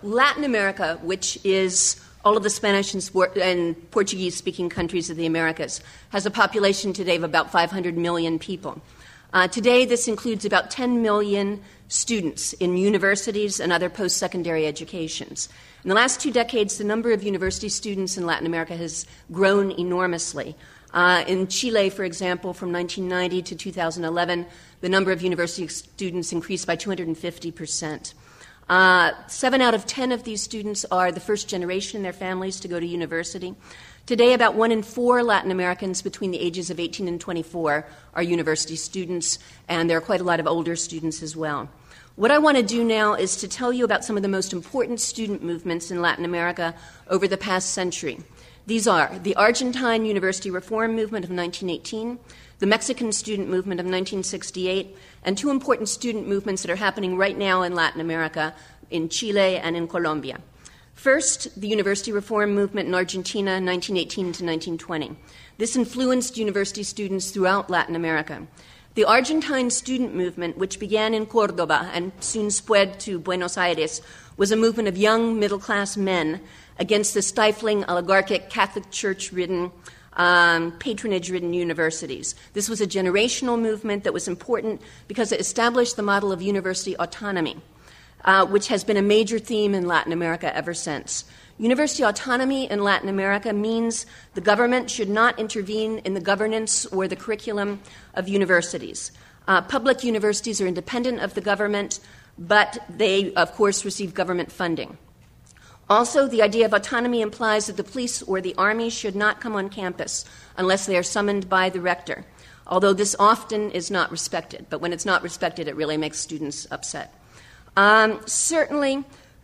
Latin America, which is all of the Spanish and Portuguese-speaking countries of the Americas, has a population today of about 500 million people. Today, this includes about 10 million students in universities and other post-secondary educations. In the last 2 decades, the number of university students in Latin America has grown enormously. In Chile, for example, from 1990 to 2011, the number of university students increased by 250%. 7 out of 10 of these students are the first generation in their families to go to university. Today, about 1 in 4 Latin Americans between the ages of 18 and 24 are university students, and there are quite a lot of older students as well. What I want to do now is to tell you about some of the most important student movements in Latin America over the past century. These are the Argentine University Reform Movement of 1918, the Mexican Student Movement of 1968, and 2 important student movements that are happening right now in Latin America, in Chile and in Colombia. First, the University Reform Movement in Argentina, 1918 to 1920. This influenced university students throughout Latin America. The Argentine student movement, which began in Córdoba and soon spread to Buenos Aires, was a movement of young middle-class men against the stifling, oligarchic, Catholic Church-ridden, patronage-ridden universities. This was a generational movement that was important because it established the model of university autonomy, which has been a major theme in Latin America ever since. University autonomy in Latin America means the government should not intervene in the governance or the curriculum of universities. Public universities are independent of the government, but they, of course, receive government funding. Also, the idea of autonomy implies that the police or the army should not come on campus unless they are summoned by the rector, although this often is not respected. But when it's not respected, it really makes students upset. Certainly,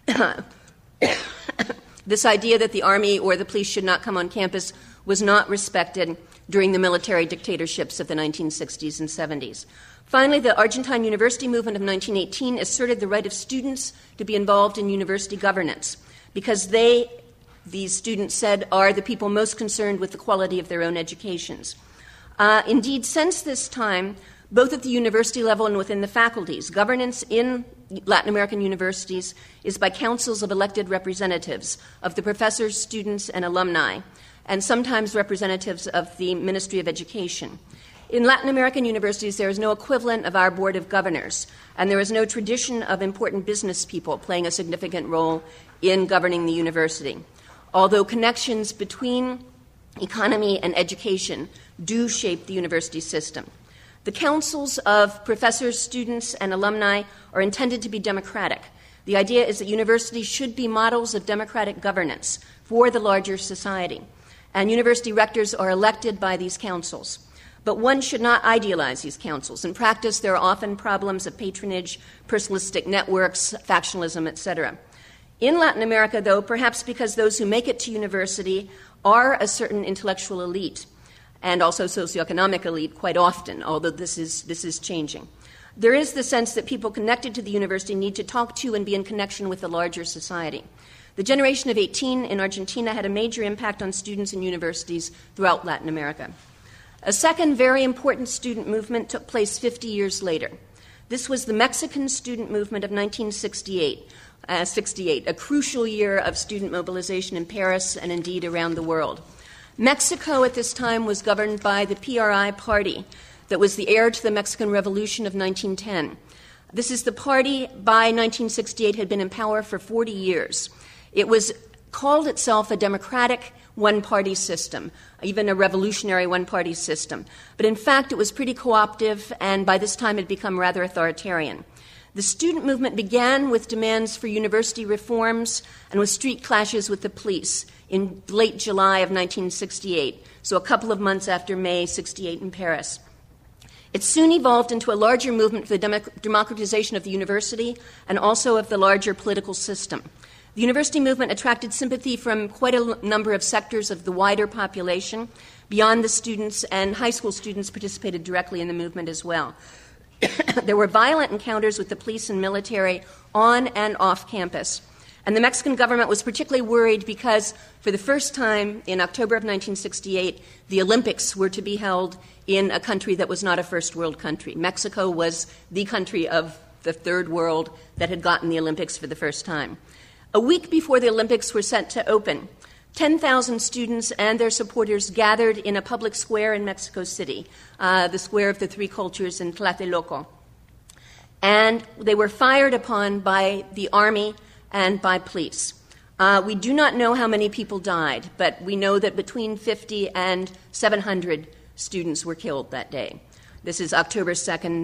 this idea that the army or the police should not come on campus was not respected during the military dictatorships of the 1960s and 70s. Finally, the Argentine University Movement of 1918 asserted the right of students to be involved in university governance because these students said, are the people most concerned with the quality of their own educations. Indeed, since this time, both at the university level and within the faculties, governance in Latin American universities is by councils of elected representatives of the professors, students, and alumni, and sometimes representatives of the Ministry of Education. In Latin American universities, there is no equivalent of our Board of Governors, and there is no tradition of important business people playing a significant role in governing the university, although connections between economy and education do shape the university system. The councils of professors, students, and alumni are intended to be democratic. The idea is that universities should be models of democratic governance for the larger society, and university rectors are elected by these councils. But one should not idealize these councils. In practice, there are often problems of patronage, personalistic networks, factionalism, etc. In Latin America, though, perhaps because those who make it to university are a certain intellectual elite, and also socioeconomic elite quite often, although this is changing. There is the sense that people connected to the university need to talk to and be in connection with the larger society. The generation of 18 in Argentina had a major impact on students in universities throughout Latin America. A second very important student movement took place 50 years later. This was the Mexican student movement of 1968, a crucial year of student mobilization in Paris and indeed around the world. Mexico at this time was governed by the PRI party that was the heir to the Mexican Revolution of 1910. This is the party by 1968 had been in power for 40 years. It was called itself a democratic one-party system, even a revolutionary one-party system. But in fact, it was pretty co-optive, and by this time it had become rather authoritarian. The student movement began with demands for university reforms and with street clashes with the police in late July of 1968, so a couple of months after May 68 in Paris. It soon evolved into a larger movement for the democratization of the university and also of the larger political system. The university movement attracted sympathy from quite a number of sectors of the wider population. Beyond the students, and high school students participated directly in the movement as well. There were violent encounters with the police and military on and off campus. And the Mexican government was particularly worried because for the first time in October of 1968, the Olympics were to be held in a country that was not a first world country. Mexico was the country of the third world that had gotten the Olympics for the first time. A week before the Olympics were set to open, 10,000 students and their supporters gathered in a public square in Mexico City, the Square of the Three Cultures in Tlatelolco. And they were fired upon by the army and by police. We do not know how many people died, but we know that between 50 and 700 students were killed that day. This is October 2nd,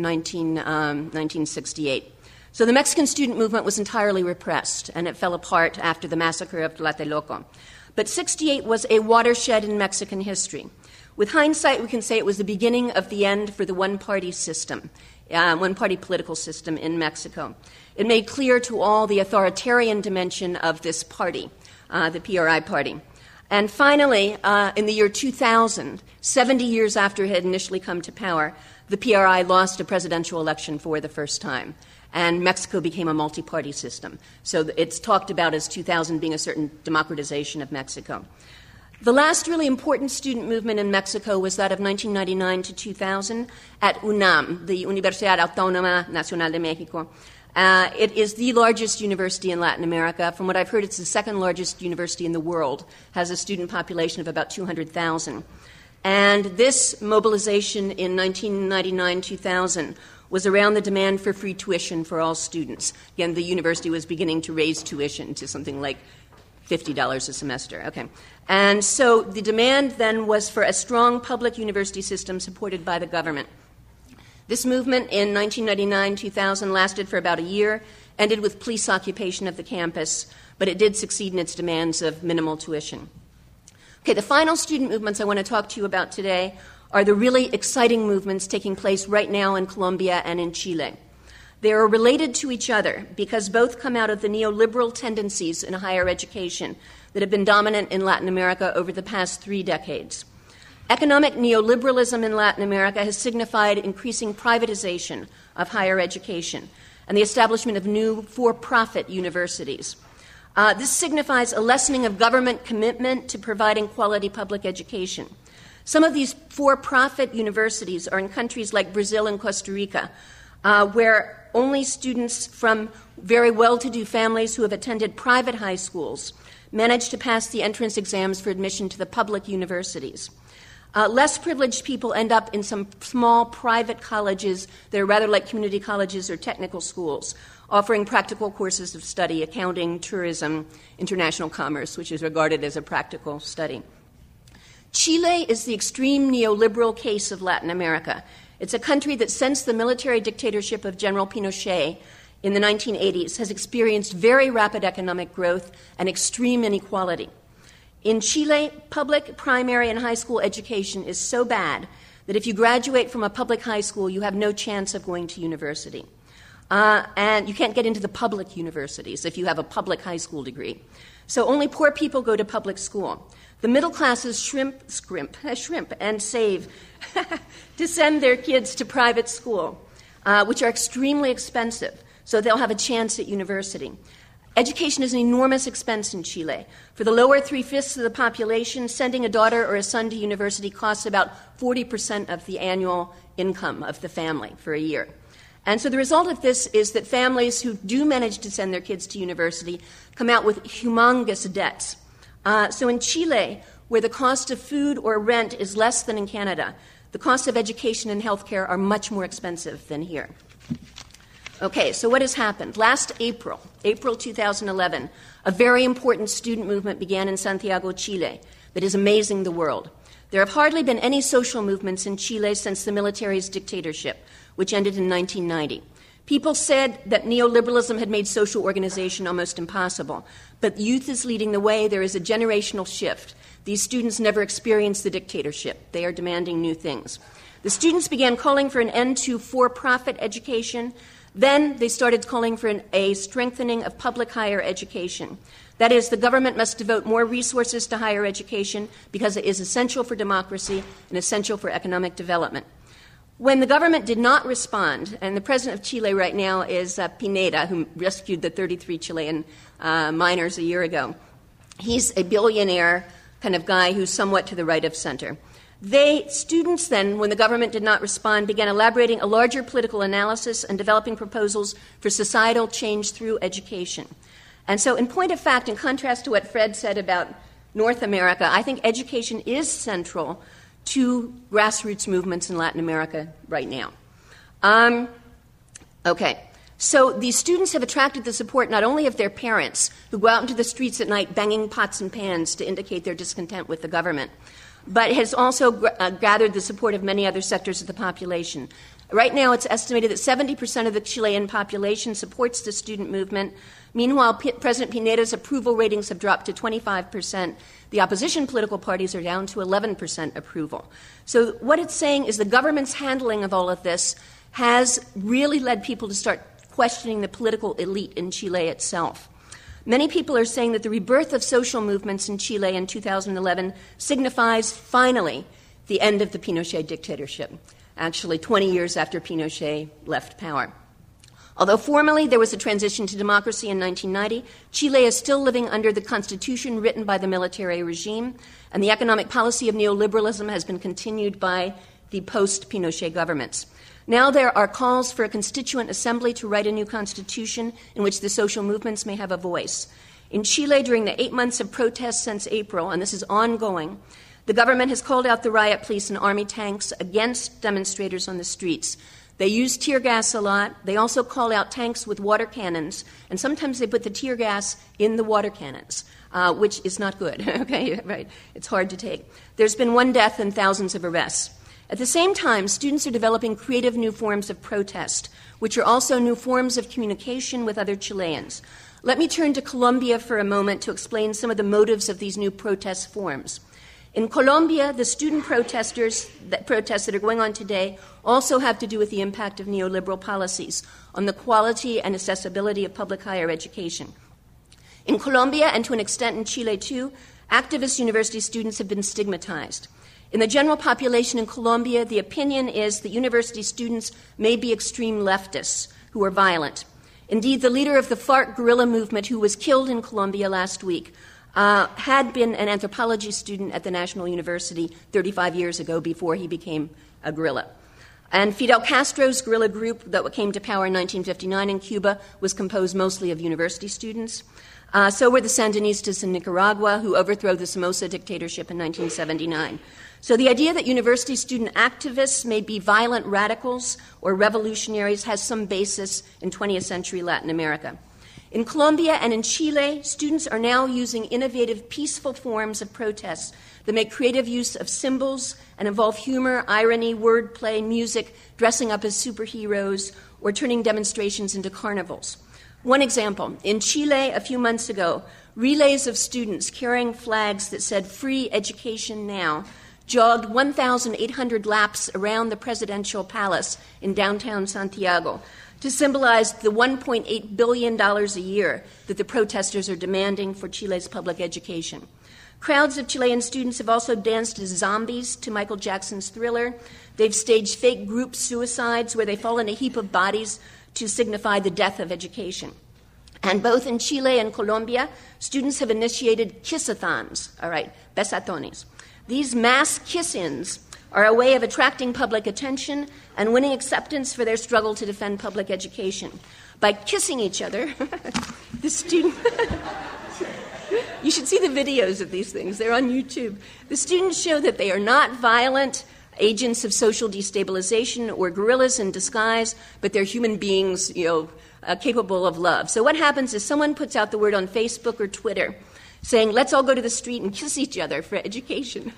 1968. So the Mexican student movement was entirely repressed, and it fell apart after the massacre of Tlatelolco. But 68 was a watershed in Mexican history. With hindsight, we can say it was the beginning of the end for the one-party system, one-party political system in Mexico. It made clear to all the authoritarian dimension of this party, the PRI party. And finally, in the year 2000, 70 years after it had initially come to power, the PRI lost a presidential election for the first time, and Mexico became a multi-party system. So it's talked about as 2000 being a certain democratization of Mexico. The last really important student movement in Mexico was that of 1999 to 2000 at UNAM, the Universidad Autónoma Nacional de México. It is the largest university in Latin America. From what I've heard, it's the second largest university in the world, has a student population of about 200,000. And this mobilization in 1999-2000 was around the demand for free tuition for all students. Again, the university was beginning to raise tuition to something like $50 a semester. Okay. And so the demand then was for a strong public university system supported by the government. This movement in 1999-2000 lasted for about a year, ended with police occupation of the campus, but it did succeed in its demands of minimal tuition. Okay, the final student movements I want to talk to you about today are the really exciting movements taking place right now in Colombia and in Chile. They are related to each other because both come out of the neoliberal tendencies in higher education that have been dominant in Latin America over the past 3 decades. Economic neoliberalism in Latin America has signified increasing privatization of higher education and the establishment of new for-profit universities. This signifies a lessening of government commitment to providing quality public education. Some of these for-profit universities are in countries like Brazil and Costa Rica, where only students from very well-to-do families who have attended private high schools manage to pass the entrance exams for admission to the public universities. Less privileged people end up in some small private colleges that are rather like community colleges or technical schools, offering practical courses of study, accounting, tourism, international commerce, which is regarded as a practical study. Chile is the extreme neoliberal case of Latin America. It's a country that since the military dictatorship of General Pinochet in the 1980s has experienced very rapid economic growth and extreme inequality. In Chile, public primary and high school education is so bad that if you graduate from a public high school, you have no chance of going to university. And you can't get into the public universities if you have a public high school degree. So only poor people go to public school. The middle classes shrimp and save to send their kids to private school, which are extremely expensive, so they'll have a chance at university. Education is an enormous expense in Chile. For the lower 3/5 of the population, sending a daughter or a son to university costs about 40% of the annual income of the family for a year. And so the result of this is that families who do manage to send their kids to university come out with humongous debts. So in Chile, where the cost of food or rent is less than in Canada, the costs of education and healthcare are much more expensive than here. Okay, so what has happened? Last April 2011, a very important student movement began in Santiago, Chile, that is amazing the world. There have hardly been any social movements in Chile since the military's dictatorship, which ended in 1990. People said that neoliberalism had made social organization almost impossible, but youth is leading the way. There is a generational shift. These students never experienced the dictatorship. They are demanding new things. The students began calling for an end to for-profit education. Then they started calling for a strengthening of public higher education. That is, the government must devote more resources to higher education because it is essential for democracy and essential for economic development. When the government did not respond, and the president of Chile right now is Pineda, who rescued the 33 Chilean miners a year ago. He's a billionaire kind of guy who's somewhat to the right of center. Students then, when the government did not respond, began elaborating a larger political analysis and developing proposals for societal change through education. And so, in point of fact, in contrast to what Fred said about North America, I think education is central to grassroots movements in Latin America right now. Okay. So these students have attracted the support not only of their parents, who go out into the streets at night banging pots and pans to indicate their discontent with the government, but has also gathered the support of many other sectors of the population. Right now, it's estimated that 70% of the Chilean population supports the student movement. Meanwhile, President Pineda's approval ratings have dropped to 25%. The opposition political parties are down to 11% approval. So what it's saying is the government's handling of all of this has really led people to start questioning the political elite in Chile itself. Many people are saying that the rebirth of social movements in Chile in 2011 signifies, finally, the end of the Pinochet dictatorship, actually 20 years after Pinochet left power. Although formally there was a transition to democracy in 1990, Chile is still living under the constitution written by the military regime, and the economic policy of neoliberalism has been continued by the post-Pinochet governments. Now there are calls for a constituent assembly to write a new constitution in which the social movements may have a voice. In Chile, during the 8 months of protests since April, and this is ongoing, the government has called out the riot police and army tanks against demonstrators on the streets. They use tear gas a lot. They also call out tanks with water cannons, and sometimes they put the tear gas in the water cannons, which is not good. Okay, right? It's hard to take. There's been 1 death and thousands of arrests. At the same time, students are developing creative new forms of protest, which are also new forms of communication with other Chileans. Let me turn to Colombia for a moment to explain some of the motives of these new protest forms. In Colombia, the student protests that are going on today also have to do with the impact of neoliberal policies on the quality and accessibility of public higher education. In Colombia, and to an extent in Chile too, activist university students have been stigmatized. In the general population in Colombia, the opinion is that university students may be extreme leftists who are violent. Indeed, the leader of the FARC guerrilla movement, who was killed in Colombia last week, had been an anthropology student at the National University 35 years ago before he became a guerrilla. And Fidel Castro's guerrilla group that came to power in 1959 in Cuba was composed mostly of university students. So were the Sandinistas in Nicaragua, who overthrew the Somoza dictatorship in 1979. So the idea that university student activists may be violent radicals or revolutionaries has some basis in 20th century Latin America. In Colombia and in Chile, students are now using innovative, peaceful forms of protest that make creative use of symbols and involve humor, irony, wordplay, music, dressing up as superheroes, or turning demonstrations into carnivals. One example, in Chile a few months ago, relays of students carrying flags that said "Free Education Now" jogged 1,800 laps around the presidential palace in downtown Santiago to symbolize the $1.8 billion a year that the protesters are demanding for Chile's public education. Crowds of Chilean students have also danced as zombies to Michael Jackson's Thriller. They've staged fake group suicides where they fall in a heap of bodies to signify the death of education. And both in Chile and Colombia, students have initiated kiss-a-thons, besatones. These mass kiss-ins are a way of attracting public attention and winning acceptance for their struggle to defend public education. By kissing each other, the student... You should see the videos of these things. They're on YouTube. The students show that they are not violent agents of social destabilization or guerrillas in disguise, but they're human beings, capable of love. So what happens is someone puts out the word on Facebook or Twitter saying, let's all go to the street and kiss each other for education.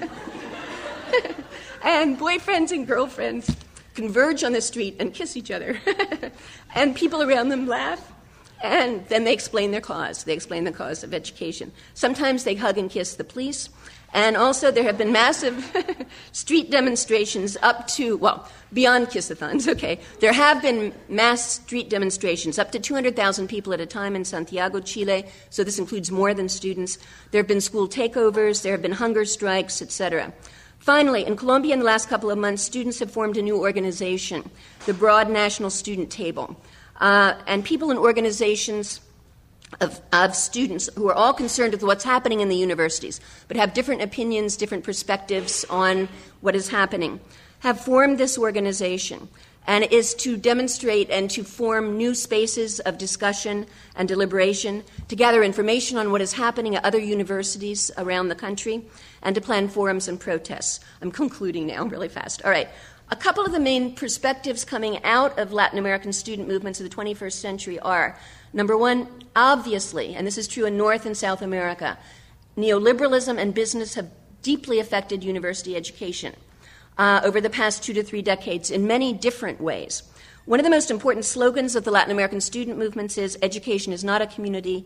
And boyfriends and girlfriends converge on the street and kiss each other. And people around them laugh. And then they explain their cause. They explain the cause of education. Sometimes they hug and kiss the police. And also there have been massive street demonstrations up to, beyond kiss-a-thons, okay. There have been mass street demonstrations, up to 200,000 people at a time in Santiago, Chile, so this includes more than students. There have been school takeovers, there have been hunger strikes, etc. Finally, in Colombia in the last couple of months, students have formed a new organization, the Broad National Student Table. And people in organizations of students who are all concerned with what's happening in the universities, but have different opinions, different perspectives on what is happening, have formed this organization. and it is to demonstrate and to form new spaces of discussion and deliberation, to gather information on what is happening at other universities around the country, and to plan forums and protests. I'm concluding now really fast. All right. A couple of the main perspectives coming out of Latin American student movements of the 21st century are, number one, obviously, and this is true in North and South America, neoliberalism and business have deeply affected university education over the past 2 to 3 decades in many different ways. One of the most important slogans of the Latin American student movements is education is not a commodity,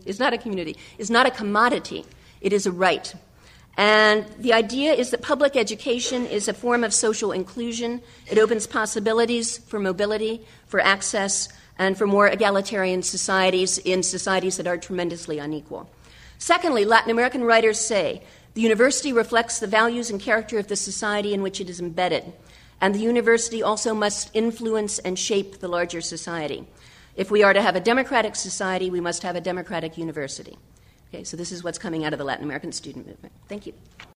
it is a right. And the idea is that public education is a form of social inclusion. It opens possibilities for mobility, for access, and for more egalitarian societies in societies that are tremendously unequal. Secondly, Latin American writers say the university reflects the values and character of the society in which it is embedded, and the university also must influence and shape the larger society. If we are to have a democratic society, we must have a democratic university. Okay, so this is what's coming out of the Latin American student movement. Thank you.